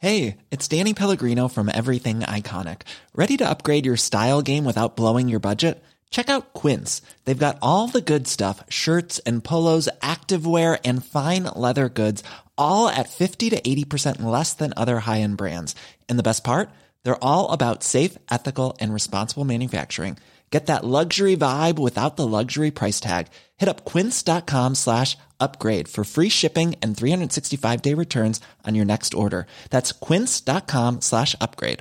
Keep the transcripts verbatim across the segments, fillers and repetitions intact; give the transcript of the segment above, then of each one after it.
Hey, it's Danny Pellegrino from Everything Iconic. Ready to upgrade your style game without blowing your budget? Check out Quince. They've got all the good stuff, shirts and polos, activewear, and fine leather goods, all at fifty to eighty percent less than other high-end brands. And the best part? They're all about safe, ethical, and responsible manufacturing. Get that luxury vibe without the luxury price tag. Hit up quince.com slash upgrade for free shipping and three sixty-five day returns on your next order. That's quince.com slash upgrade.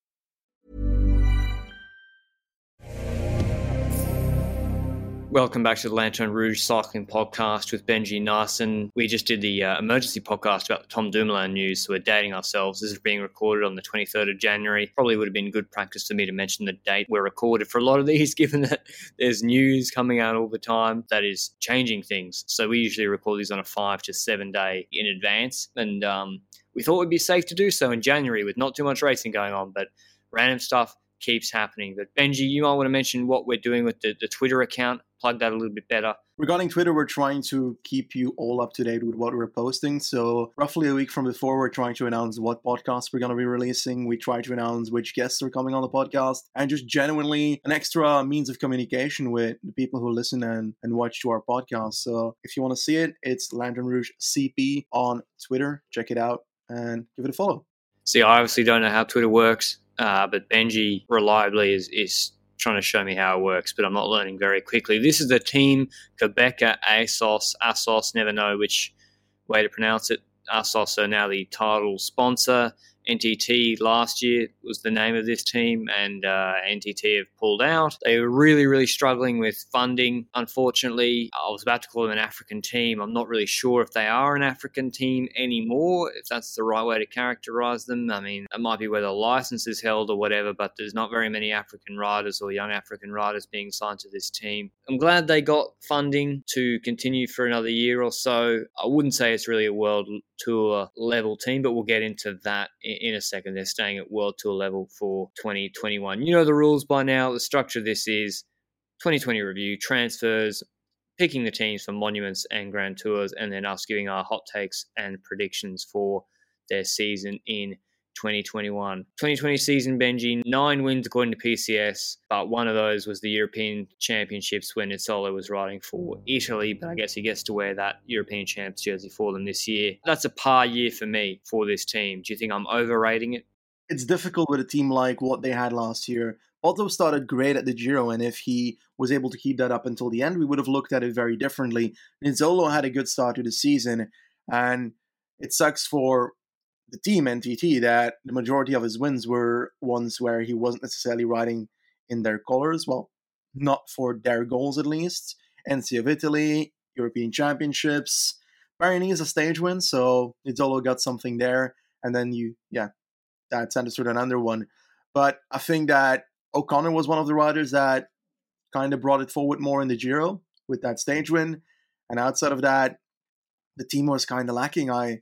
Welcome back to the Lanterne Rouge Cycling Podcast with Benji Narsson. We just did the uh, emergency podcast about the Tom Dumoulin news, so we're dating ourselves. This is being recorded on the twenty-third of January. Probably would have been good practice for me to mention the date we're recorded for a lot of these, given that there's news coming out all the time that is changing things. So we usually record these on a five to seven day in advance, and um, we thought it would be safe to do so in January with not too much racing going on, but random stuff keeps happening. But Benji, you might want to mention what we're doing with the, the Twitter account. Plug that a little bit better. Regarding Twitter, we're trying to keep you all up to date with what we're posting. So roughly a week from before, we're trying to announce what podcasts we're going to be releasing. We try to announce which guests are coming on the podcast, and just genuinely an extra means of communication with the people who listen and, and watch to our podcast. So if you want to see it, it's Lanterne Rouge C P on Twitter. Check it out and give it a follow. See, I obviously don't know how Twitter works, uh, but Benji reliably is is trying to show me how it works, but I'm not learning very quickly. This is the team Qhubeka ASOS, ASOS, never know which way to pronounce it. ASOS are now the title sponsor. N T T last year was the name of this team, and uh, N T T have pulled out. They were really, really struggling with funding, unfortunately. I was about to call them an African team. I'm not really sure if they are an African team anymore, if that's the right way to characterize them. I mean, it might be where the license is held or whatever, but there's not very many African riders or young African riders being signed to this team. I'm glad they got funding to continue for another year or so. I wouldn't say it's really a world tour level team, but we'll get into that in a second. They're staying at World Tour level for twenty twenty-one. You know the rules by now. The structure of this is twenty twenty review, transfers, picking the teams for monuments and Grand Tours, and then us giving our hot takes and predictions for their season in twenty twenty-one. twenty twenty season, Benji, nine wins according to P C S, but one of those was the European Championships when Nizzolo was riding for Italy, but I guess he gets to wear that European Champs jersey for them this year. That's a par year for me for this team. Do you think I'm overrating it? It's difficult with a team like what they had last year. Baldo started great at the Giro, and if he was able to keep that up until the end, we would have looked at it very differently. Nizzolo had a good start to the season, and it sucks for the team, N T T, that the majority of his wins were ones where he wasn't necessarily riding in their colors. Well, not for their goals at least. N C of Italy, European Championships. Paris is a stage win, so Nizzolo got something there. And then you, yeah, that's understood another one. But I think that O'Connor was one of the riders that kind of brought it forward more in the Giro with that stage win. And outside of that, the team was kind of lacking. I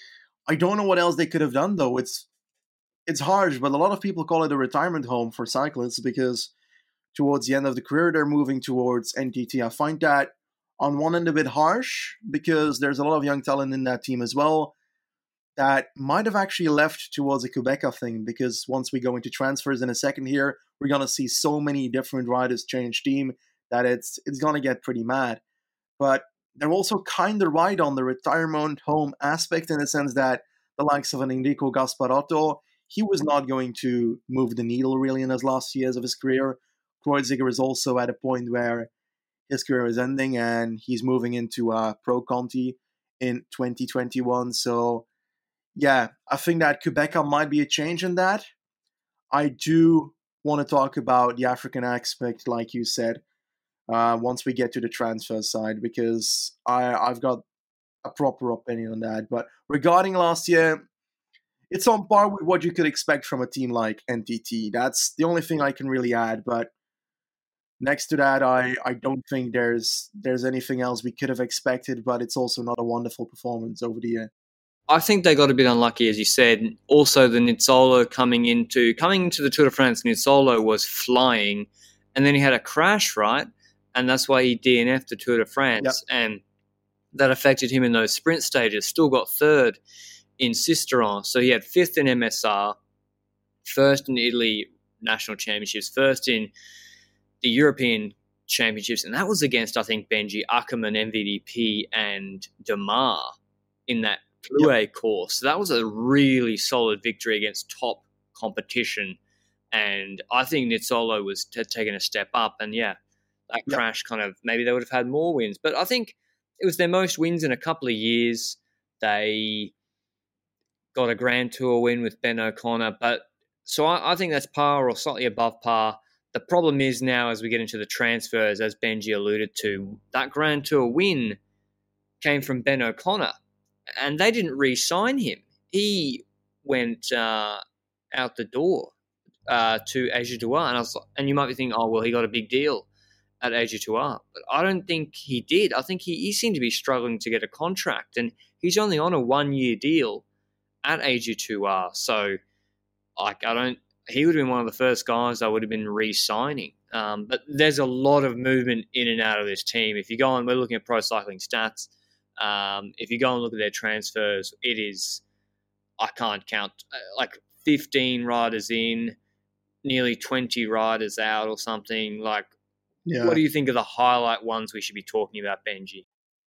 I don't know what else they could have done, though. It's it's harsh, but a lot of people call it a retirement home for cyclists because towards the end of the career, they're moving towards N T T. I find that on one end a bit harsh because there's a lot of young talent in that team as well that might have actually left towards a Qhubeka thing, because once we go into transfers in a second here, we're going to see so many different riders change team that it's it's going to get pretty mad. But they're also kind of right on the retirement home aspect in the sense that the likes of an Enrico Gasparotto, he was not going to move the needle really in his last years of his career. Kreuziger is also at a point where his career is ending and he's moving into uh, Pro Conti in twenty twenty-one. So, yeah, I think that Qhubeka might be a change in that. I do want to talk about the African aspect, like you said. Uh, once we get to the transfer side, because I, I've got a proper opinion on that. But regarding last year, it's on par with what you could expect from a team like N T T. That's the only thing I can really add. But next to that, I, I don't think there's there's anything else we could have expected, but it's also not a wonderful performance over the year. I think they got a bit unlucky, as you said. Also, the Nizzolo coming into coming into the Tour de France, Nizzolo was flying, and then he had a crash, right? And that's why he D N F'd the Tour de France. Yep. And that affected him in those sprint stages. Still got third in Sisteron. So he had fifth in M S R, first in Italy national championships, first in the European championships, and that was against, I think, Benji, Ackerman, M V D P, and Demar in that Plouay yep. course. So that was a really solid victory against top competition, and I think Nizzolo was t- taking a step up, and yeah, that yep. crash kind of, maybe they would have had more wins, but I think it was their most wins in a couple of years. They got a Grand Tour win with Ben O'Connor, but so I, I think that's par or slightly above par. The problem is now, as we get into the transfers, as Benji alluded to, that Grand Tour win came from Ben O'Connor, and they didn't re-sign him. He went uh, out the door uh, to AG2R, and I was, and you might be thinking, oh well, he got a big deal at AG2R, but I don't think he did. I think he, he seemed to be struggling to get a contract, and he's only on a one-year deal at A G two R. So, like, I don't. He would have been one of the first guys I would have been re-signing. Um, but there's a lot of movement in and out of this team. If you go on, we're looking at Pro Cycling Stats. Um, if you go and look at their transfers, it is, I can't count, like fifteen riders in, nearly twenty riders out or something. Like, yeah. What do you think are the highlight ones we should be talking about, Benji?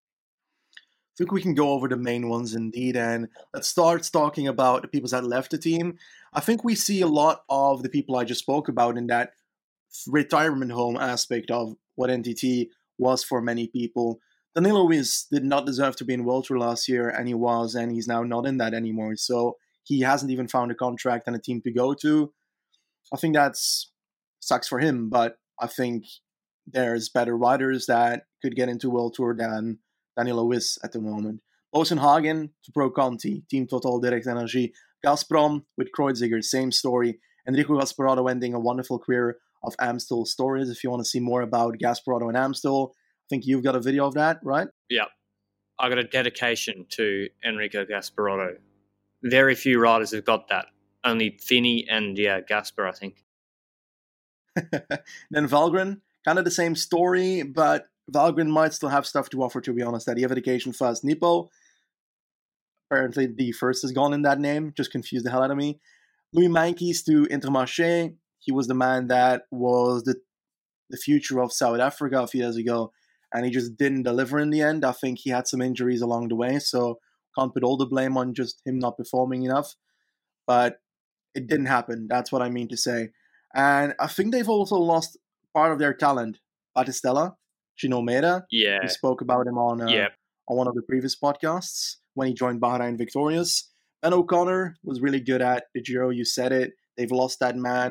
I think we can go over the main ones indeed, and let's start talking about the people that left the team. I think we see a lot of the people I just spoke about in that retirement home aspect of what N T T was for many people. Danilo Wiz did not deserve to be in World Tour last year, and he was, and he's now not in that anymore. So he hasn't even found a contract and a team to go to. I think that's sucks for him, but I think there's better riders that could get into World Tour than Danilo Wiz at the moment. Boasson Hagen to Pro Conti, Team Total Direct Energy. Gazprom with Kreuziger, same story. Enrico Gasparotto ending a wonderful career of Amstel stories. If you want to see more about Gasparotto and Amstel, I think you've got a video of that, right? Yeah. I got a dedication to Enrico Gasparotto. Very few riders have got that. Only Finney and, yeah, Gaspar, I think. Then Valgren, kind of the same story, but Valgren might still have stuff to offer, to be honest. That the Evidication Fast Nippo. Apparently the first is gone in that name. Just confused the hell out of me. Louis Meintjes to Intermarché. He was the man that was the the future of South Africa a few years ago, and he just didn't deliver in the end. I think he had some injuries along the way, so can't put all the blame on just him not performing enough. But it didn't happen. That's what I mean to say. And I think they've also lost part of their talent. Battistella, Gino Meda. Yeah. We spoke about him on, uh, yep. on one of the previous podcasts when he joined Bahrain Victorious. Ben O'Connor was really good at the Giro. You said it. They've lost that man.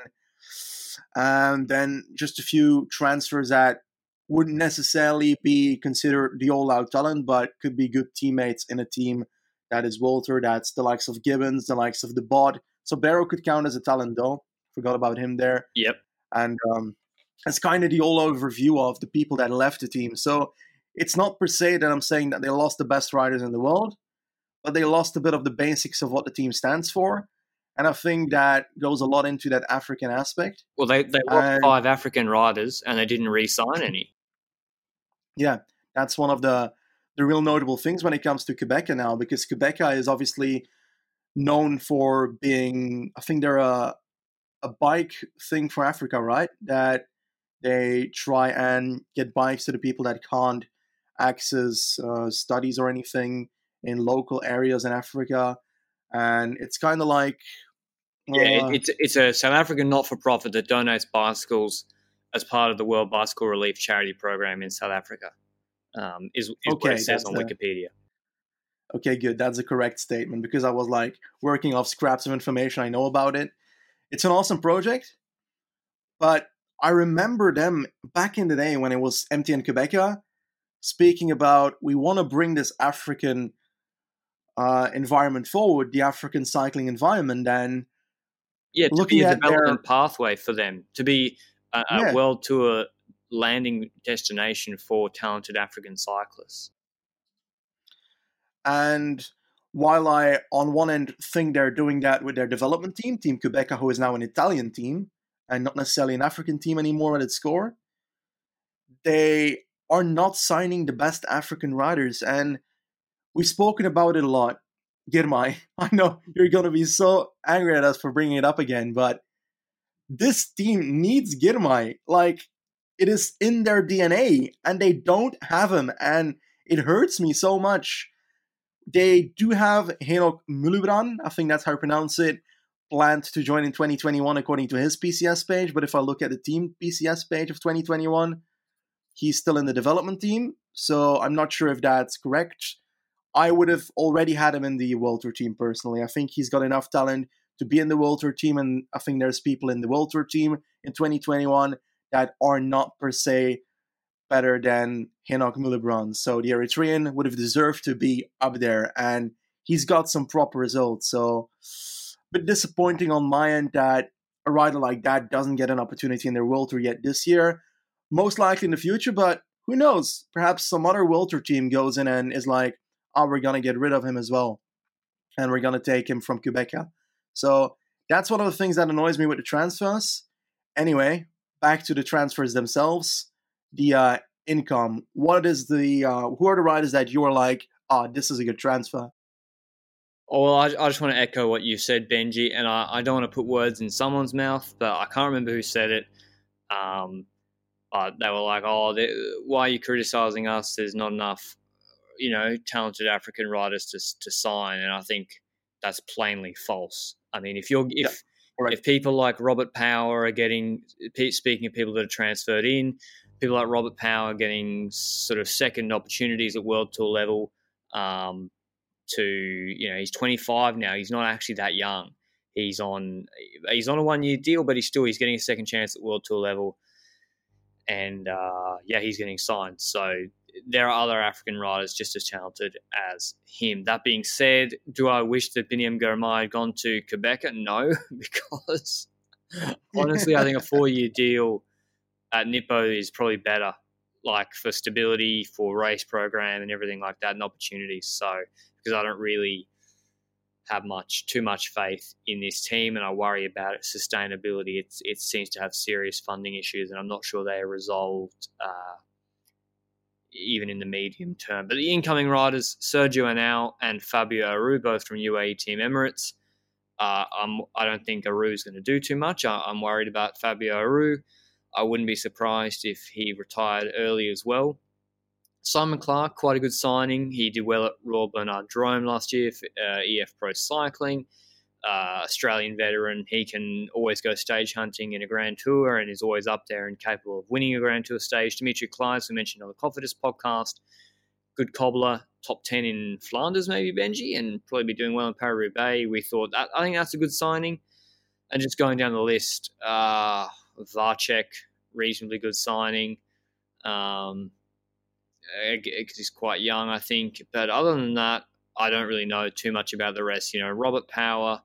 And then just a few transfers that wouldn't necessarily be considered the all-out talent, but could be good teammates in a team that is Walter. That's the likes of Gibbons, the likes of the Bod. So Barrow could count as a talent, though. Forgot about him there. Yep. And um, that's kind of the all overview of the people that left the team. So it's not per se that I'm saying that they lost the best riders in the world, but they lost a bit of the basics of what the team stands for. And I think that goes a lot into that African aspect. Well, they, they lost and, five African riders and they didn't re-sign any. Yeah, that's one of the, the real notable things when it comes to Quebeca now, because Quebeca is obviously known for being, I think they're a, a bike thing for Africa, right? That they try and get bikes to the people that can't access uh, studies or anything in local areas in Africa. And it's kind of like... Uh, yeah, it's, it's a South African not-for-profit that donates bicycles as part of the World Bicycle Relief Charity Program in South Africa, um, is, is okay, what it says on a, Wikipedia. Okay, good. That's a correct statement, because I was like working off scraps of information. I know about it. It's an awesome project, but I remember them back in the day when it was M T N Quebeca speaking about, we want to bring this African uh, environment forward, the African cycling environment, and yeah, to looking be a at development their, pathway for them, to be a, a yeah. world tour landing destination for talented African cyclists. And while I, on one end, think they're doing that with their development team, Team Quebeca, who is now an Italian team, and not necessarily an African team anymore at its core, they are not signing the best African riders. And we've spoken about it a lot. Girmay. I know you're going to be so angry at us for bringing it up again, but this team needs Girmay. Like, it is in their D N A, and they don't have him, and it hurts me so much. They do have Henok Mulubran, I think that's how you pronounce it, planned to join in twenty twenty-one according to his P C S page, but if I look at the team P C S page of twenty twenty-one, he's still in the development team, so I'm not sure if that's correct. I would have already had him in the World Tour team personally. I think he's got enough talent to be in the World Tour team, and I think there's people in the World Tour team in twenty twenty-one that are not per se better than Henok Mulubran. So the Eritrean would have deserved to be up there, and he's got some proper results. So a bit disappointing on my end that a rider like that doesn't get an opportunity in their World Tour yet this year. Most likely in the future, but who knows? Perhaps some other World Tour team goes in and is like, oh, we're going to get rid of him as well, and we're going to take him from Quebeca. So that's one of the things that annoys me with the transfers. Anyway, back to the transfers themselves. The uh, income. What is the, uh, who are the riders that you are like, oh, this is a good transfer? Oh, well, I, I just want to echo what you said, Benji, and I, I don't want to put words in someone's mouth, but I can't remember who said it. Um, but they were like, oh, why are you criticizing us? There's not enough, you know, talented African riders to to sign, and I think that's plainly false. I mean, if you're if yeah, right. if people like Robert Power are getting, speaking of people that are transferred in, people like Robert Power getting sort of second opportunities at World Tour level. Um, to you know, he's twenty-five now. He's not actually that young. He's on he's on a one year deal, but he's still he's getting a second chance at World Tour level, and uh, yeah, he's getting signed. So there are other African riders just as talented as him. That being said, do I wish that Biniam Girmay had gone to Quebec? No, because honestly, I think a four-year deal at Nippo is probably better, like for stability, for race program and everything like that, and opportunities. So because I don't really have much, too much faith in this team, and I worry about its sustainability. It's, it seems to have serious funding issues, and I'm not sure they are resolved uh, even in the medium term. But the incoming riders, Sergio Henao and Fabio Aru, both from U A E Team Emirates. Uh, I'm, I don't think Aru is going to do too much. I, I'm worried about Fabio Aru. I wouldn't be surprised if he retired early as well. Simon Clark, quite a good signing. He did well at Royal Bernard Drôme last year for uh, E F Pro Cycling. Uh, Australian veteran. He can always go stage hunting in a Grand Tour and is always up there and capable of winning a Grand Tour stage. Dimitri Kleiss, we mentioned on the Cofidis podcast. Good cobbler, top ten in Flanders maybe, Benji, and probably be doing well in Paris-Roubaix. We thought, that, I think that's a good signing. And just going down the list, uh, Varcek, reasonably good signing. Um... because he's quite young, I think. But other than that, I don't really know too much about the rest. You know, Robert Power,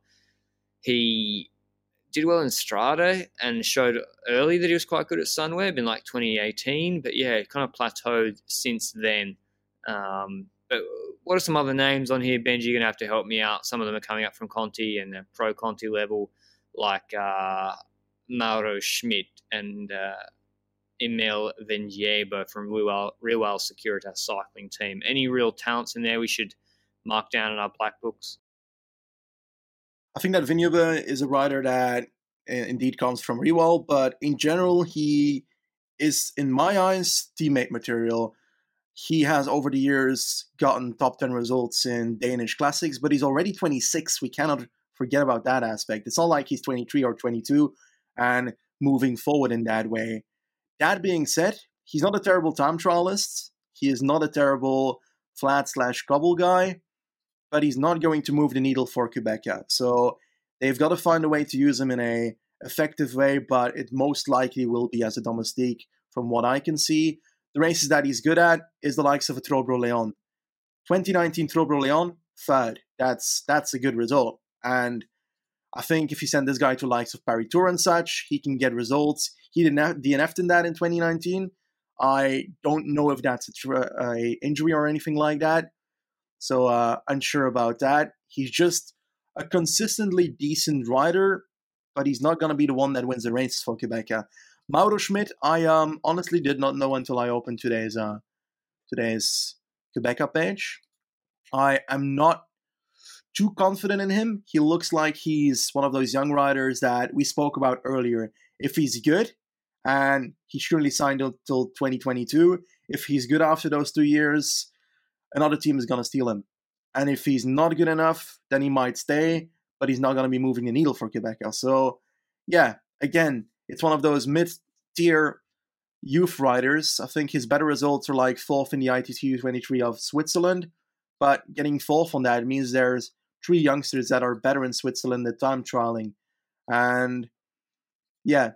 he did well in Strade and showed early that he was quite good at Sunweb in like twenty eighteen. But yeah, it kind of plateaued since then. Um, but what are some other names on here, Benji? You're going to have to help me out. Some of them are coming up from Conti and the pro Conti level, like uh, Mauro Schmidt and uh, Emil Vendiebo from Riwal Securitas cycling team. Any real talents in there we should mark down in our black books? I think that Vendiebo is a rider that uh, indeed comes from Riwal, but in general, he is, in my eyes, teammate material. He has, over the years, gotten top ten results in Danish classics, but he's already twenty-six. We cannot forget about that aspect. It's not like he's twenty-three or twenty-two and moving forward in that way. That being said, he's not a terrible time trialist. He is not a terrible flat slash cobble guy, but he's not going to move the needle for Quebeca. So they've got to find a way to use him in a effective way, but it most likely will be as a domestique from what I can see. The races that he's good at is the likes of a Trobro Leon. twenty nineteen Trobro Leon, third. That's, that's a good result. And I think if you send this guy to likes of Paris Tour and such, he can get results. He didn't D N F'd in that in twenty nineteen. I don't know if that's a, tra- a injury or anything like that. So uh, unsure about that. He's just a consistently decent rider, but he's not going to be the one that wins the races for Quebeca. Mauro Schmidt, I um, honestly did not know until I opened today's uh, today's Quebeca page. I am not too confident in him. He looks like he's one of those young riders that we spoke about earlier. If he's good, and he surely signed until twenty twenty-two, if he's good after those two years, another team is going to steal him. And if he's not good enough, then he might stay, but he's not going to be moving the needle for Qhubeka. So, yeah, again, it's one of those mid-tier youth riders. I think his better results are like fourth in the I T T U twenty-three of Switzerland, but getting fourth on that means there's three youngsters that are better in Switzerland at time trialing. And, yeah,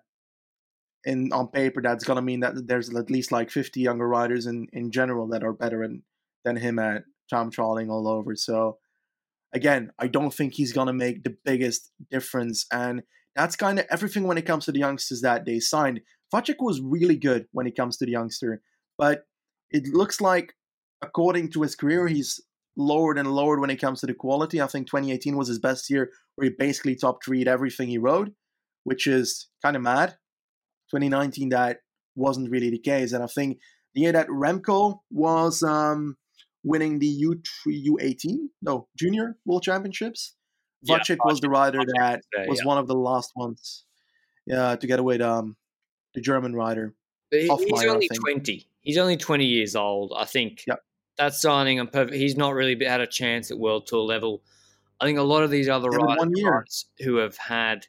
in on paper, that's going to mean that there's at least like fifty younger riders in, in general that are better in, than him at time trialing all over. So, again, I don't think he's going to make the biggest difference. And that's kind of everything when it comes to the youngsters that they signed. Vacek was really good when it comes to the youngster, but it looks like, according to his career, he's lowered and lowered when it comes to the quality. I think twenty eighteen was his best year, where he basically top three'd everything he rode, which is kind of mad. twenty nineteen, that wasn't really the case. And I think the year that Remco was um, winning the U three, U eighteen, no, Junior World Championships, Yeah, Vacek was the rider Vacek that there, was yeah. one of the last ones, yeah, together with um, the German rider. But he- he's Hoffmeier, I only think. twenty. He's only twenty years old. I think Yep. that signing on perfect. He's not really had a chance at World Tour level. I think a lot of these other Yeah, but riders, one year. riders who have had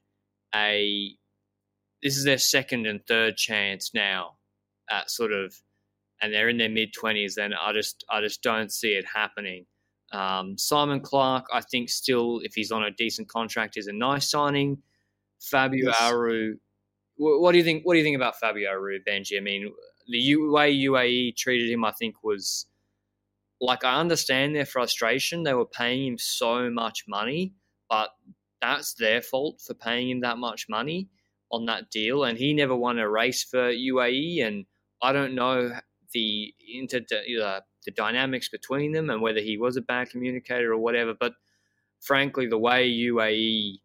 a this is their second and third chance now at sort of, and they're in their mid twenties. Then I just I just don't see it happening. Um, Simon Clark, I think, still, if he's on a decent contract, is a nice signing. Fabio Yes. Aru, wh- what do you think? What do you think about Fabio Aru, Benji? I mean, the U- way U A E treated him, I think, was like, I understand their frustration. They were paying him so much money, but that's their fault for paying him that much money on that deal. And he never won a race for U A E, and I don't know the inter uh, the dynamics between them and whether he was a bad communicator or whatever. But frankly, the way U A E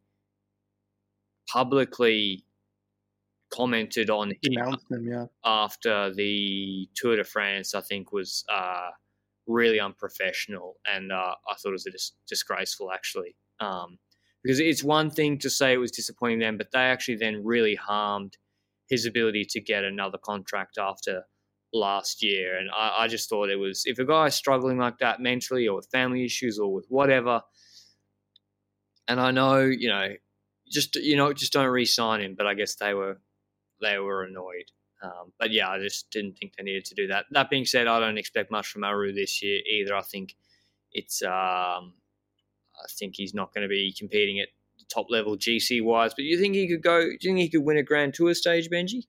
publicly commented on him Denounced him, yeah. after the Tour de France, I think, was uh, really unprofessional, and uh, I thought it was a dis- disgraceful, actually. Um, because it's one thing to say it was disappointing them, but they actually then really harmed his ability to get another contract after last year. And I, I just thought it was, if a guy's struggling like that mentally or with family issues or with whatever, and I know, you know, just, you know, just don't re-sign him, but I guess they were, they were annoyed. Um, but yeah, I just didn't think they needed to do that. That being said, I don't expect much from Aru this year either. I think it's, um, I think he's not going to be competing at the top level G C wise. But you think he could go? Do you think he could win a Grand Tour stage, Benji?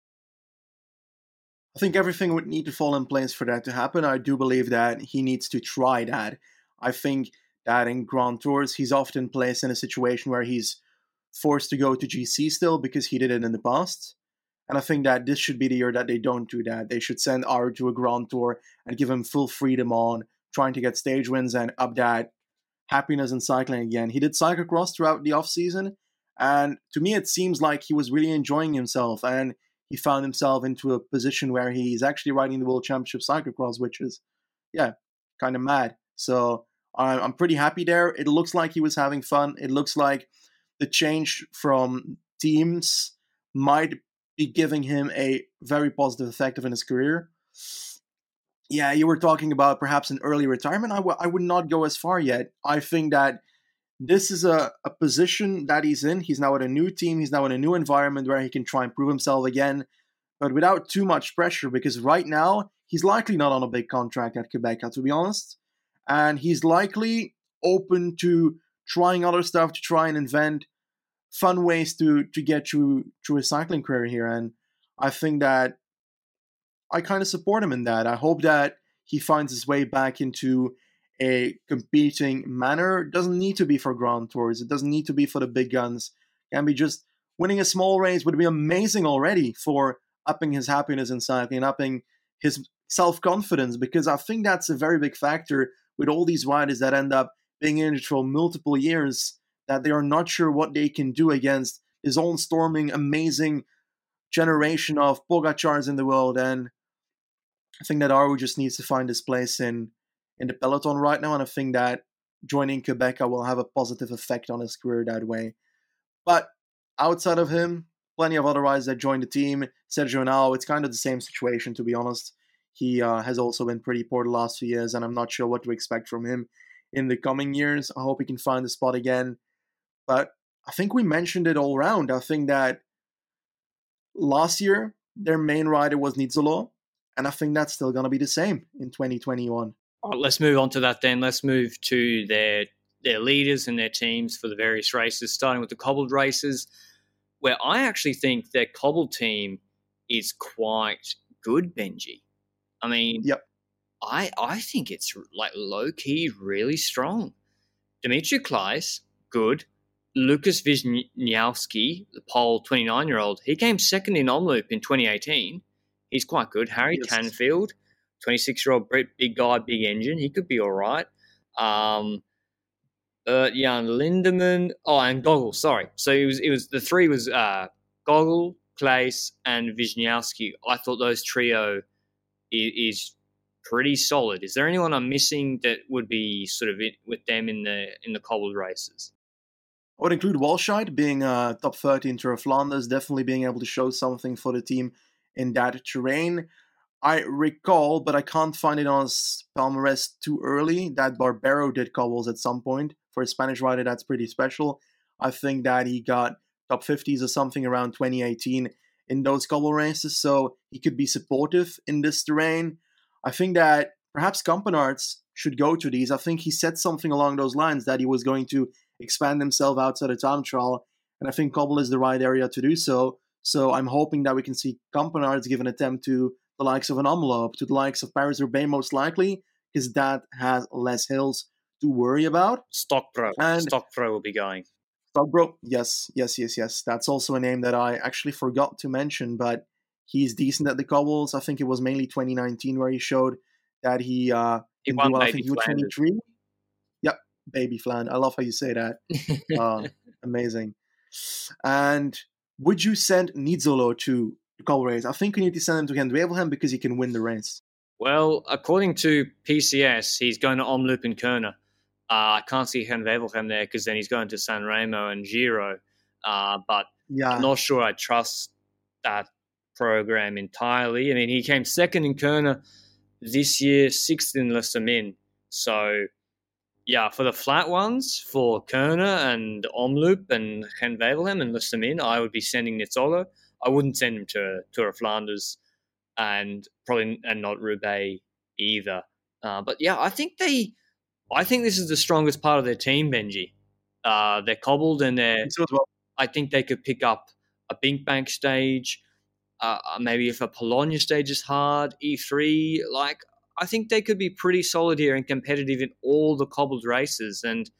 I think everything would need to fall in place for that to happen. I do believe that he needs to try that. I think that in Grand Tours, he's often placed in a situation where he's forced to go to G C still because he did it in the past. And I think that this should be the year that they don't do that. They should send Aru to a Grand Tour and give him full freedom on trying to get stage wins and up that happiness in cycling again. He did cyclocross throughout the off-season, and to me it seems like he was really enjoying himself, and he found himself into a position where he's actually riding the World Championship cyclocross, which is, yeah, kind of mad. So I'm pretty happy there. It looks like he was having fun. It looks like the change from teams might be giving him a very positive effect in his career. Yeah, you were talking about perhaps an early retirement. I, w- I would not go as far yet. I think that this is a, a position that he's in. He's now at a new team. He's now in a new environment where he can try and prove himself again, but without too much pressure, because right now he's likely not on a big contract at Qhubeka, to be honest. And he's likely open to trying other stuff, to try and invent fun ways to, to get through, through his cycling career here. And I think that I kind of support him in that. I hope that he finds his way back into a competing manner. It doesn't need to be for Grand Tours. It doesn't need to be for the big guns. It can be just winning a small race would be amazing already for upping his happiness in cycling, upping his self-confidence, because I think that's a very big factor with all these riders that end up being in it for multiple years, that they are not sure what they can do against his own storming, amazing generation of Pogacars in the world. And I think that Aru just needs to find his place in, in the peloton right now, and I think that joining Quebec will have a positive effect on his career that way. But outside of him, plenty of other riders that joined the team. Sergio Henao, it's kind of the same situation, to be honest. He uh, has also been pretty poor the last few years, and I'm not sure what to expect from him in the coming years. I hope he can find a spot again. But I think we mentioned it all round. I think that last year, their main rider was Nizzolo, and I think that's still going to be the same in twenty twenty-one. All right, let's move on to that then. Let's move to their their leaders and their teams for the various races, starting with the cobbled races, where I actually think their cobbled team is quite good, Benji. I mean, yep. I I think it's like low-key really strong. Dimitri Kleiss, good. Lucas Wisniewski, the Pole twenty-nine-year-old, he came second in Omloop in twenty eighteen. He's quite good. Harry yes. Tanfield, twenty-six-year-old big guy, big engine. He could be all right. Um, uh, Jan Lindemann. Oh, and Gogol. Sorry. So it was. It was the three was uh, Gogol, Kleiss, and Wisniewski. I thought those trio is, is pretty solid. Is there anyone I'm missing that would be sort of in, with them in the in the cobbled races? I would include Walscheid being uh, top thirty in Tour of Flanders, definitely being able to show something for the team in that terrain. I recall, but I can't find it on his palmarès too early, that Barbero did cobbles at some point. For a Spanish rider, that's pretty special. I think that he got top fifties or something around twenty eighteen in those cobble races, so he could be supportive in this terrain. I think that perhaps Campenaerts should go to these. I think he said something along those lines that he was going to expand himself outside of time trial, and I think cobble is the right area to do so. So I'm hoping that we can see Campenaerts give an attempt to the likes of an Omloop, to the likes of Paris-Roubaix most likely, because that has less hills to worry about. Stockbro. And Stockbro will be going. Stockbro, yes, yes, yes, yes. That's also a name that I actually forgot to mention, but he's decent at the cobbles. I think it was mainly twenty nineteen where he showed that he uh, he won do, Baby I think he was twenty-three. Yep, Baby Flan. I love how you say that. uh, amazing. And would you send Nizzolo to the cobble race? I think we need to send him to Gent-Wevelgem because he can win the race. Well, according to P C S, he's going to Omloop and Kuurne. Uh, I can't see Gent-Wevelgem there because then he's going to San Remo and Giro. Uh, but yeah. I'm not sure I trust that program entirely. I mean, he came second in Kuurne this year, sixth in Les Amis. So, yeah, for the flat ones, for Kuurne and Omloop and Gent-Wevelgem and Les Amis, I would be sending Nizzolo. I wouldn't send him to Tour of Flanders and probably and not Roubaix either. Uh, but yeah, I think they, I think this is the strongest part of their team, Benji. Uh, they're cobbled and they're. So well. I think they could pick up a Binkbank stage, uh, maybe if a Polonia stage is hard, E three. Like I think they could be pretty solid here and competitive in all the cobbled races. And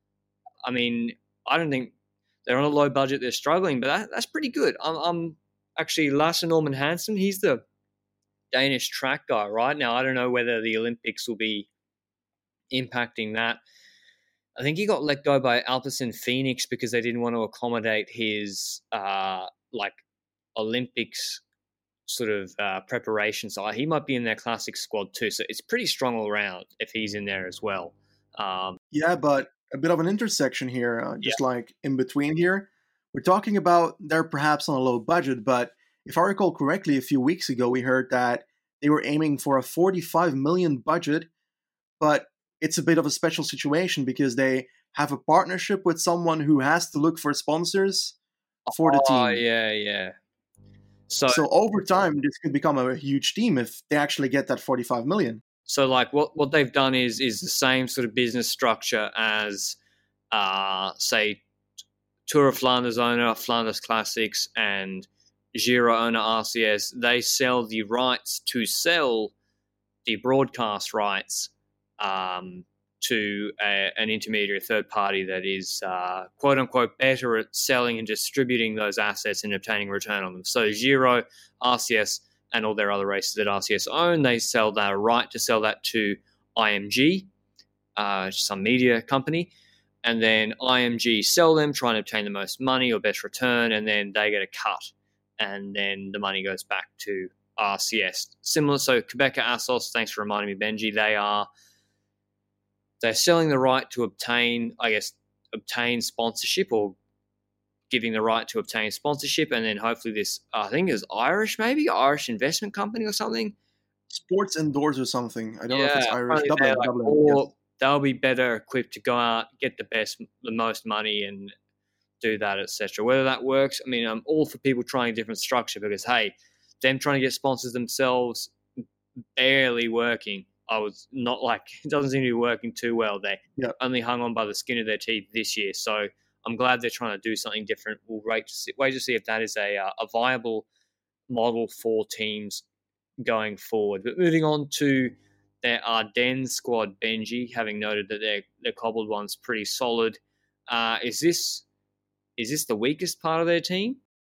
I mean, I don't think they're on a low budget. They're struggling, but that, that's pretty good. I'm, I'm actually Lasse Norman Hansen. He's the Danish track guy right now. I don't know whether the Olympics will be impacting that. I think he got let go by Alpecin Phoenix because they didn't want to accommodate his uh, like Olympics sort of uh, preparation. So he might be in their classic squad too. So it's pretty strong all around if he's in there as well. Um, yeah, but a bit of an intersection here, uh, just yeah. like in between here. We're talking about they're perhaps on a low budget, but if I recall correctly, a few weeks ago we heard that they were aiming for a forty-five million budget, but it's a bit of a special situation because they have a partnership with someone who has to look for sponsors for the team. Oh, yeah, yeah. So, so over time, this could become a huge team if they actually get that forty-five million. So like what, what they've done is is the same sort of business structure as, uh, say, Tour of Flanders owner, Flanders Classics, and Giro owner R C S. They sell the rights to sell the broadcast rights Um, to a, an intermediary third party that is uh, quote unquote better at selling and distributing those assets and obtaining return on them. So Giro, R C S, and all their other races that R C S own, they sell that right to sell that to I M G, uh, some media company, and then I M G sell them, try and obtain the most money or best return, and then they get a cut, and then the money goes back to R C S. Similar, so Quebec Assos, thanks for reminding me, Benji, they are they're selling the right to obtain, I guess, obtain sponsorship or giving the right to obtain sponsorship, and then hopefully this, I think is Irish, maybe Irish investment company or something. Sports Indoors or something. I don't yeah, know if it's Irish. apparently Dublin, they're like, Dublin. or Yes. they'll be better equipped to go out, get the best, the most money, and do that, et cetera. Whether that works, I mean, I'm all for people trying a different structure because, hey, them trying to get sponsors themselves, barely working. I was not like, it doesn't seem to be working too well. They Yeah. only hung on by the skin of their teeth this year. So I'm glad they're trying to do something different. We'll wait to see, wait to see if that is a, uh, a viable model for teams going forward. But moving on to their Ardennes squad, Benji, having noted that their, their cobbled one's pretty solid. Uh, is this is this the weakest part of their team?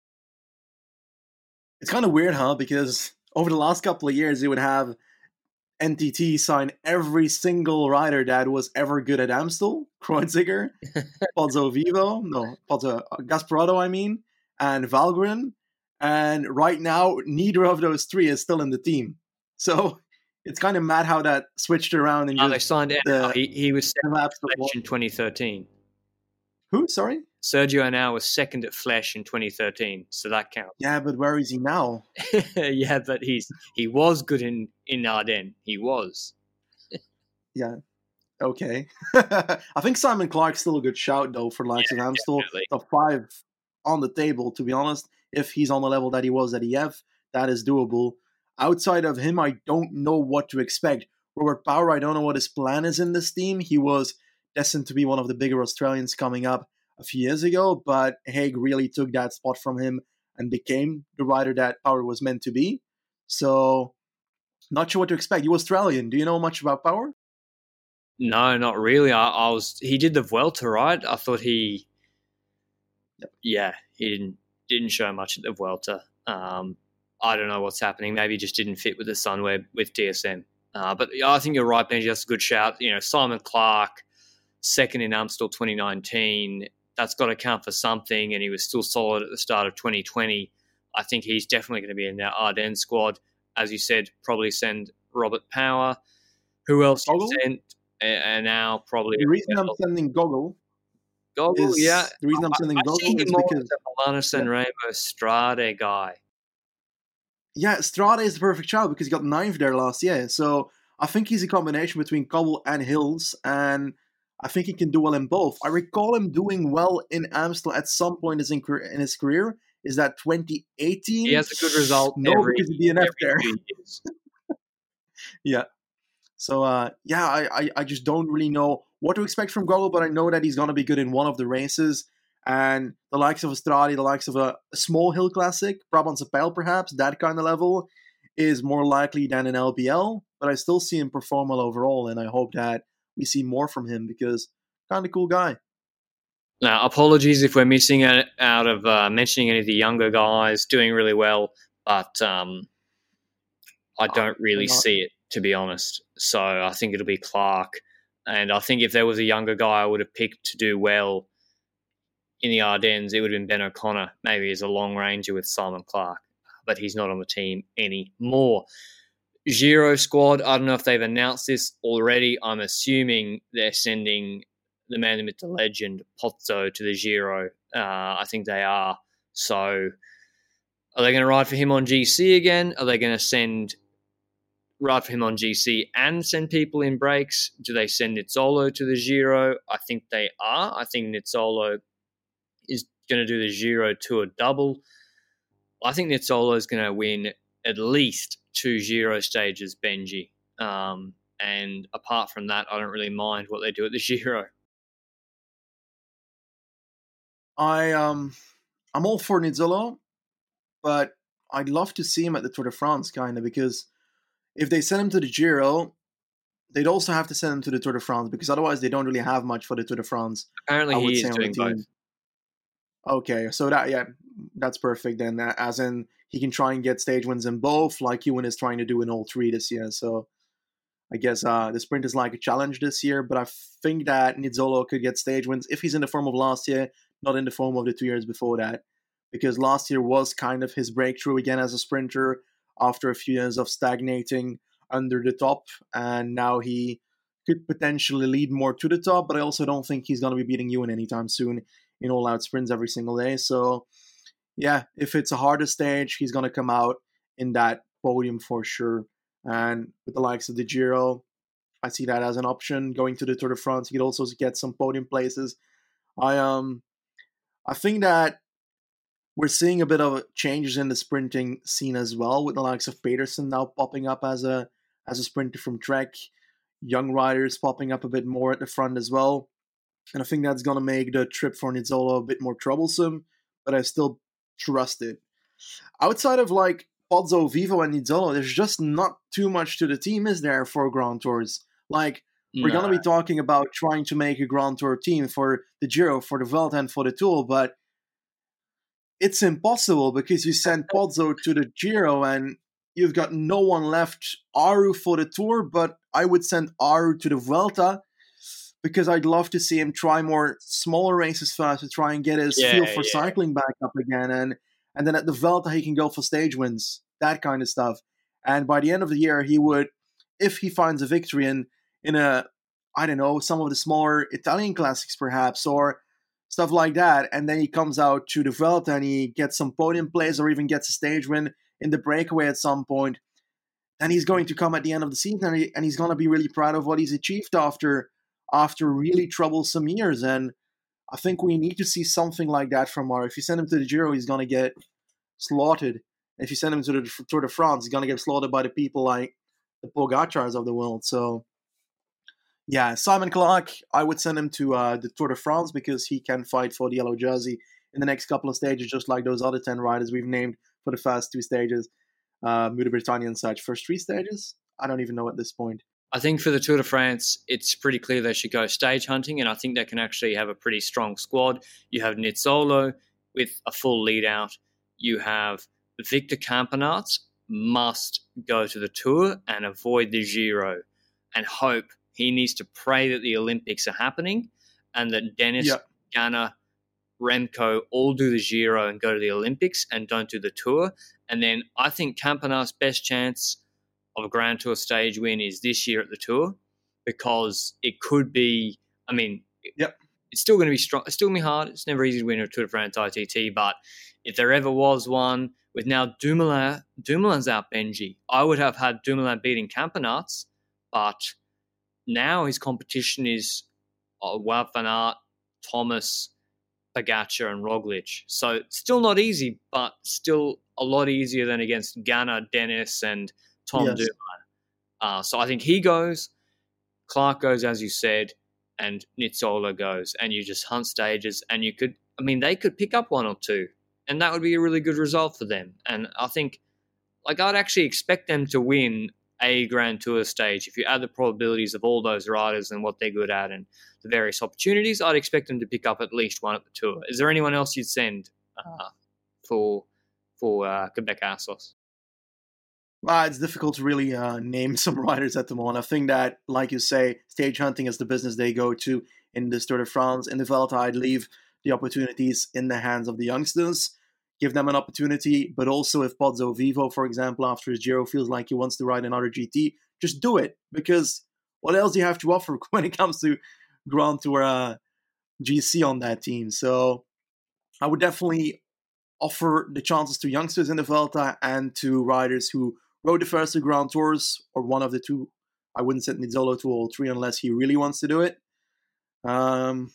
It's kind of weird, huh? Because over the last couple of years, they would have N T T sign every single rider that was ever good at Amstel, Kreuziger, Pozzo Vivo, no, Pozzo Gasparotto, I mean, and Valgren. And right now, neither of those three is still in the team. So it's kind of mad how that switched around. And oh, they signed the, he, he was second at Flesh in twenty thirteen. Who? Sorry? Sergio Henao was second at Flesh in twenty thirteen, so that counts. Yeah, but where is he now? yeah, but he's he was good in, in Ardennes. He was. yeah. Okay. I think Simon Clark's still a good shout, though, for likes yeah, of Amstel. The five on the table, to be honest. If he's on the level that he was at E F, that is doable. Outside of him, I don't know what to expect. Robert Power, I don't know what his plan is in this team. He was destined to be one of the bigger Australians coming up a few years ago, but Haig really took that spot from him and became the rider that Power was meant to be. So, not sure what to expect. You Australian, do you know much about Power? No, not really. I, I was he did the Vuelta, right? I thought he, yep. yeah, he didn't didn't show much at the Vuelta. Um, I don't know what's happening. Maybe he just didn't fit with the Sunweb with D S M. Uh, but yeah, I think you're right, Benji. That's a good shout. You know, Simon Clark, second in Amstel twenty nineteen. That's got to count for something, and he was still solid at the start of twenty twenty. I think he's definitely going to be in that Ardennes squad. As you said, probably send Robert Power. Who else you sent? And now probably... The reason I'm sending Gogol... Gogol, is, yeah. The reason I'm sending I, Gogol I see him is more because... as a Milano Sanremo Strade guy. Yeah, Strade is the perfect child because he got ninth there last year. So I think he's a combination between cobble and hills, and I think he can do well in both. I recall him doing well in Amstel at some point in his career. Is that twenty eighteen? He has a good result no, every, because of D N F every there. years. yeah. So, uh, yeah, I, I, I just don't really know what to expect from Gogol, but I know that he's going to be good in one of the races. And the likes of Strade, the likes of a, a small hill classic, Brabantse Pijl perhaps, that kind of level, is more likely than an L B L. But I still see him perform well overall, and I hope that we see more from him because kind of cool guy. Now, apologies if we're missing out of uh, mentioning any of the younger guys doing really well, but um, I don't really see it, to be honest. So I think it'll be Clark. And I think if there was a younger guy I would have picked to do well in the Ardennes, it would have been Ben O'Connor, maybe as a long ranger with Simon Clark. But he's not on the team anymore. Giro squad, I don't know if they've announced this already. I'm assuming they're sending the man, the myth, the legend, Pozzo, to the Giro. Uh, I think they are. So are they going to ride for him on G C again? Are they going to send ride for him on G C and send people in breaks? Do they send Nizzolo to the Giro? I think they are. I think Nizzolo is going to do the Giro Tour double. I think Nizzolo is going to win at least two Giro stages, Benji. Um, and apart from that, I don't really mind what they do at the Giro. I um, I'm all for Nizzolo, but I'd love to see him at the Tour de France, kind of, because if they send him to the Giro, they'd also have to send him to the Tour de France, because otherwise they don't really have much for the Tour de France. Apparently he is doing both. Okay, so that yeah, that's perfect then. As in, he can try and get stage wins in both, like Ewan is trying to do in all three this year. So I guess uh, the sprint is like a challenge this year, but I think that Nizzolo could get stage wins if he's in the form of last year, not in the form of the two years before that. Because last year was kind of his breakthrough again as a sprinter after a few years of stagnating under the top, and now he could potentially lead more to the top, but I also don't think he's going to be beating Ewan anytime soon in all-out sprints every single day. So, yeah, if it's a harder stage, he's going to come out in that podium for sure. And with the likes of the Giro, I see that as an option. Going to the Tour de France, he could also get some podium places. I um, I think that we're seeing a bit of changes in the sprinting scene as well, with the likes of Peterson now popping up as a as a sprinter from Trek. Young riders popping up a bit more at the front as well. And I think that's going to make the trip for Nizzolo a bit more troublesome, but I still trust it. Outside of like Pozzo, Vivo, and Nizzolo, there's just not too much to the team, is there, for Grand Tours? Like, we're No. going to be talking about trying to make a Grand Tour team for the Giro, for the Vuelta, and for the Tour, but it's impossible because you send Pozzo to the Giro and you've got no one left. Aru for the Tour, but I would send Aru to the Vuelta because I'd love to see him try more smaller races first to try and get his Yeah, feel for yeah. cycling back up again. And, and then at the Vuelta, he can go for stage wins, that kind of stuff. And by the end of the year, he would, if he finds a victory in, in a, I don't know, some of the smaller Italian classics perhaps, or stuff like that, and then he comes out to the Vuelta and he gets some podium plays or even gets a stage win in the breakaway at some point, then he's going to come at the end of the season and, he, and he's going to be really proud of what he's achieved after after really troublesome years. And I think we need to see something like that from Aru. If you send him to the Giro, he's going to get slaughtered. If you send him to the Tour de France, he's going to get slaughtered by the people like the Pogacars of the world. So, yeah, Simon Clark, I would send him to uh, the Tour de France because he can fight for the yellow jersey in the next couple of stages, just like those other ten riders we've named for the first two stages, uh, Muda Britannia and such. First three stages? I don't even know at this point. I think for the Tour de France, it's pretty clear they should go stage hunting, and I think they can actually have a pretty strong squad. You have Nizzolo with a full lead out. You have Victor Campenaerts must go to the Tour and avoid the Giro and hope. He needs to pray that the Olympics are happening and that Dennis, Yep. Ganna, Remco all do the Giro and go to the Olympics and don't do the Tour. And then I think Campenaerts' best chance of a Grand Tour stage win is this year at the Tour, because it could be, I mean, Yep. it's still going to be strong. It's still going to be hard. It's never easy to win a Tour de France I T T, but if there ever was one, with now Dumoulin, Dumoulin's out Benji, I would have had Dumoulin beating Campenaerts, but now his competition is uh, Wout van Aert, Thomas, Pogacar, and Roglic. So still not easy, but still a lot easier than against Ganna, Dennis, and Tom Yes. Dumoulin. Uh, so I think he goes, Clark goes, as you said, and Nizzolo goes, and you just hunt stages, and you could, I mean, they could pick up one or two, and that would be a really good result for them. And I think, like, I'd actually expect them to win a Grand Tour stage. If you add the probabilities of all those riders and what they're good at and the various opportunities, I'd expect them to pick up at least one at the Tour. Is there anyone else you'd send uh, for for uh, Quebec Assos? Well, it's difficult to really uh, name some riders at the moment. I think that, like you say, stage hunting is the business they go to in the Tour de France. In the Vuelta, I'd leave the opportunities in the hands of the youngsters, give them an opportunity. But also, if Pozzo Vivo, for example, after his Giro feels like he wants to ride another G T, just do it. Because what else do you have to offer when it comes to Grand Tour uh, G C on that team? So I would definitely offer the chances to youngsters in the Vuelta and to riders who rode the first two Grand Tours, or one of the two. I wouldn't send Nizzolo to all three unless he really wants to do it. Um,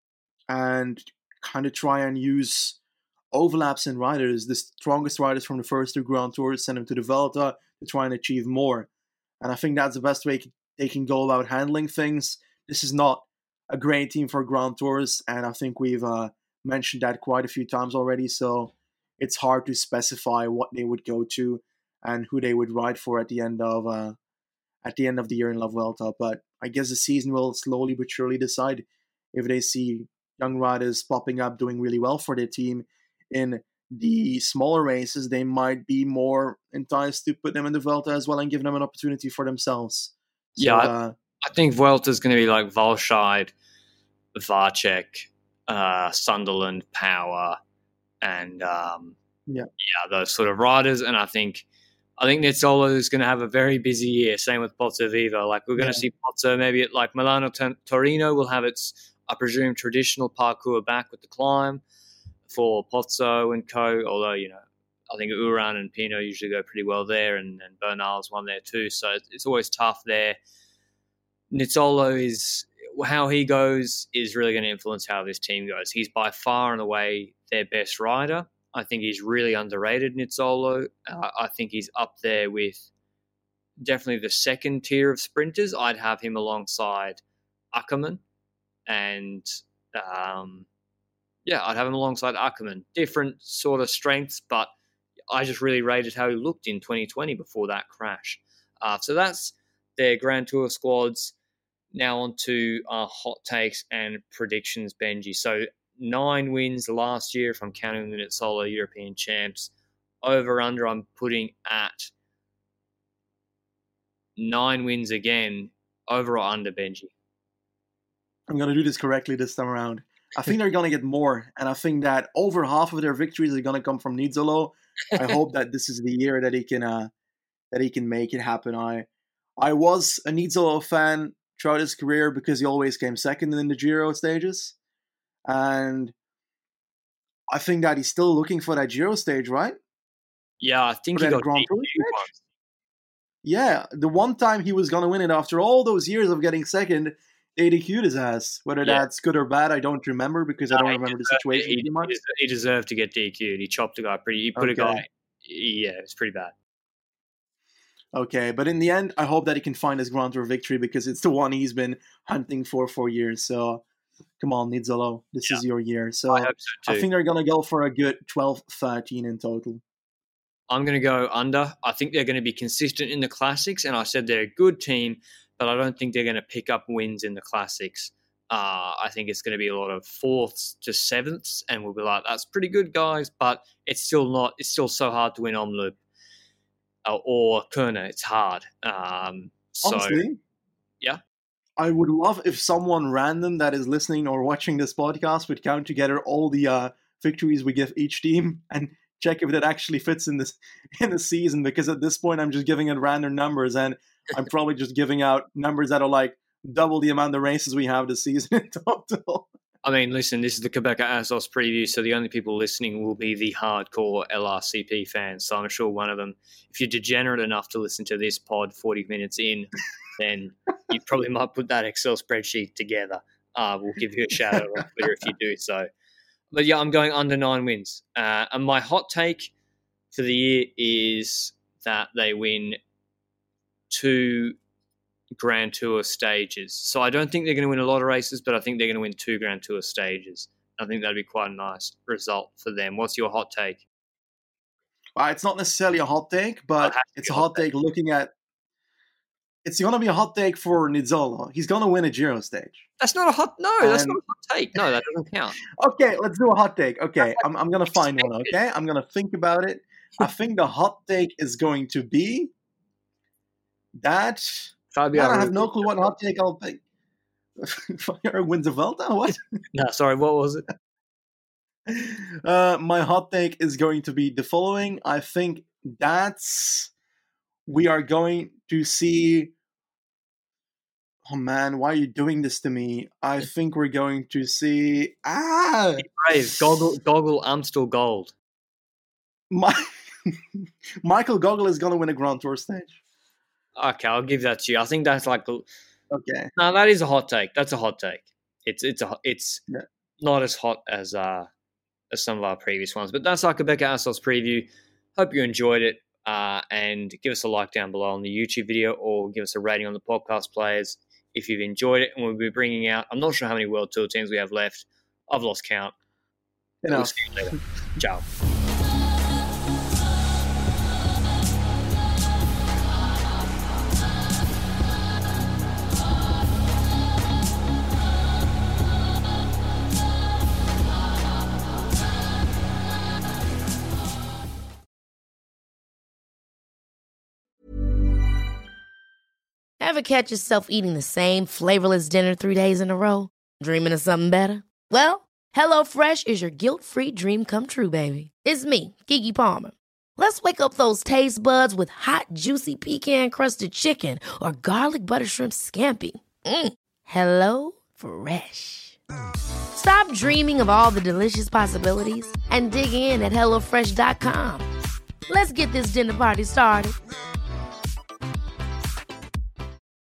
and kind of try and use overlaps in riders. The strongest riders from the first two Grand Tours, send them to the Vuelta to try and achieve more. And I think that's the best way they can go about handling things. This is not a great team for Grand Tours, and I think we've uh, mentioned that quite a few times already, so it's hard to specify what they would go to and who they would ride for at the end of uh, at the end of the year in La Vuelta. But I guess the season will slowly but surely decide if they see young riders popping up doing really well for their team in the smaller races. They might be more enticed to put them in the Vuelta as well and give them an opportunity for themselves. So, Yeah, I, uh, I think Vuelta's going to be like Volscheid, Varchek, uh, Sunderland, Power, and um, Yeah. yeah, those sort of riders. And I think I think Nizzolo is going to have a very busy year. Same with Pozzo Vivo. Like we're going to yeah. see Pozzo maybe at like Milano Torino will have its, I presume, traditional parkour back with the climb for Pozzo and co. Although, you know, I think Uran and Pino usually go pretty well there, and, and Bernal's one there too. So it's, it's always tough there. Nizzolo is, how he goes is really going to influence how this team goes. He's by far and away their best rider. I think he's really underrated, Nizzolo. Uh, I think he's up there with definitely the second tier of sprinters. I'd have him alongside Ackermann. And, um, yeah, I'd have him alongside Ackermann. Different sort of strengths, but I just really rated how he looked in twenty twenty before that crash. Uh, so that's their Grand Tour squads. Now on to our hot takes and predictions, Benji. So nine wins last year, if I'm counting the Nizzolo European champs. Over under, I'm putting at nine wins again. Over or under, Benji? I'm going to do this correctly this time around. I think they're going to get more, and I think that over half of their victories are going to come from Nizzolo. I hope that this is the year that he can uh, that he can make it happen. I I was a Nizzolo fan throughout his career because he always came second in the Giro stages. And I think that he's still looking for that Giro stage, right? Yeah, I think he got Grand Tour stage. Yeah, the one time he was going to win it after all those years of getting second, they D Q'd his ass. Whether yeah. that's good or bad, I don't remember because no, I don't remember the situation he, too much. He deserved to get D Q'd. He chopped a guy pretty. He put okay. a guy. Yeah, it's pretty bad. Okay, but in the end, I hope that he can find his Grand Tour victory because it's the one he's been hunting for for years. So, come on, Nizzolo, this yeah. is your year. So, I, hope so too. I think they're going to go for a good twelve thirteen in total. I'm going to go under. I think they're going to be consistent in the Classics, and I said they're a good team, but I don't think they're going to pick up wins in the Classics. Uh, I think it's going to be a lot of fourths to sevenths, and we'll be like, that's pretty good, guys, but it's still not. It's still so hard to win Omloop uh, or Kuurne. It's hard. Um, so, Honestly, yeah. I would love if someone random that is listening or watching this podcast would count together all the uh, victories we give each team and check if that actually fits in this in the season, because at this point I'm just giving it random numbers and I'm probably just giving out numbers that are like double the amount of races we have this season in total. I mean, listen, this is the Qhubeka Assos preview, so the only people listening will be the hardcore L R C P fans. So I'm sure one of them, if you're degenerate enough to listen to this pod forty minutes in, then you probably might put that Excel spreadsheet together. Uh, we'll give you a shout out on Twitter if you do so. But yeah, I'm going under nine wins. Uh, and my hot take for the year is that they win two Grand Tour stages. So I don't think they're going to win a lot of races, but I think they're going to win two Grand Tour stages. I think that'd be quite a nice result for them. What's your hot take? Well, it's not necessarily a hot take, but it's a hot, hot take, take looking at it's going to be a hot take for Nizzolo. He's going to win a Giro stage. That's not a hot... No, and, that's not a hot take. No, that doesn't count. Okay, let's do a hot take. Okay, I'm, I'm going to find one, okay? I'm going to think about it. I think the hot take is going to be that... Fabio I have no clue what hot take I'll pick. Fire wins the Vuelta? What? No, sorry, what was it? Uh, my hot take is going to be the following. I think that's... We are going to see... Oh man, why are you doing this to me? I think we're going to see... Ah! Brave. Goggle, Goggle Amstel Gold. My... Michael Goggle is going to win a Grand Tour stage. Okay, I'll give that to you. I think that's like... Okay. No, that is a hot take. That's a hot take. It's it's a, it's yeah. not as hot as uh as some of our previous ones, but that's our Qhubeka Assos preview. Hope you enjoyed it. Uh, and give us a like down below on the YouTube video or give us a rating on the podcast players if you've enjoyed it. And we'll be bringing out, I'm not sure how many World Tour teams we have left. I've lost count. Enough. We'll see you later. Ciao. Ever catch yourself eating the same flavorless dinner three days in a row? Dreaming of something better? Well, HelloFresh is your guilt-free dream come true, baby. It's me, Keke Palmer. Let's wake up those taste buds with hot, juicy pecan-crusted chicken or garlic butter shrimp scampi. Mm. Hello Fresh. Stop dreaming of all the delicious possibilities and dig in at hello fresh dot com. Let's get this dinner party started.